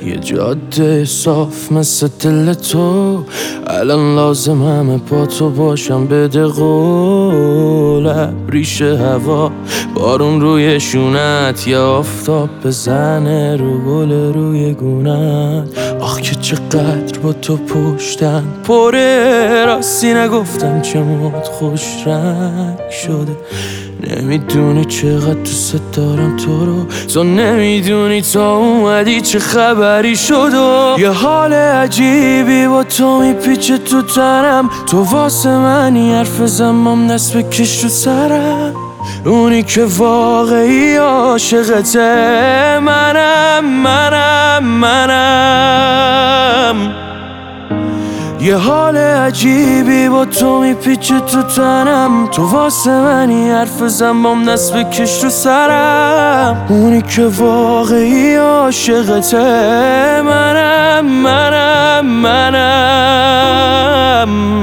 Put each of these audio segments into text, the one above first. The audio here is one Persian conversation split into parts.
یه جاده صاف مثل دل تو، الان لازم همه با تو باشم. بده قول ریشه هوا، بارون روی شونت یا آفتاب بزنه رو گل روی گونت. آخ که چقدر با تو پشتن پره، راستی نگفتم چه موهات خوش رنگ شده. نمیدونی چقدر دوست دارم تو رو، تو نمیدونی تا اومدی چه خبری شد. و یه حال عجیبی با تو میپیچه تو تنم، تو واسه منی حرف زمام دست بکش رو سرم. اونی که واقعی عاشقته منم. یه حال عجیبی با تو میپیچه تو تنم، تو واسه منی حرف زنبام دست بکش رو سرم. اونی که واقعی عاشقته منم.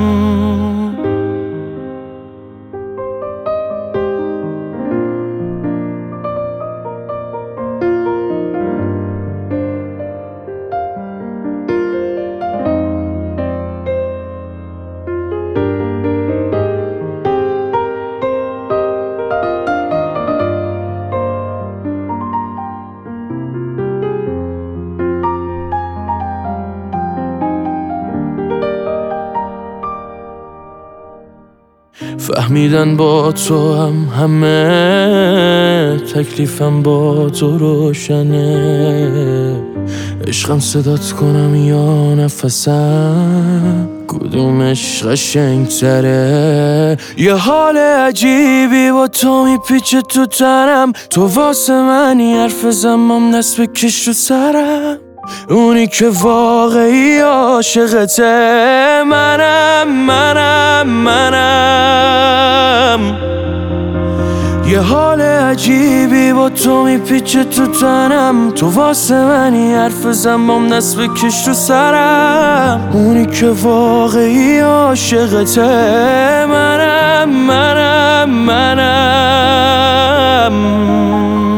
فهمیدن با تو همه تکلیفم با تو روشنه. عشقم صدات کنم یا نفسم، کدومش قشنگ‌تره؟ یه حال عجیبی با تو میپیچه تو تنم، تو واسه منی حرف زنبام دست بکش رو سرم. اونی که واقعی عاشقته منم. یه حال عجیبی با تو میپیچه تو تنم، تو واسه منی حرف زنبام دست بکش رو سرم. اونی که واقعی عاشقته منم.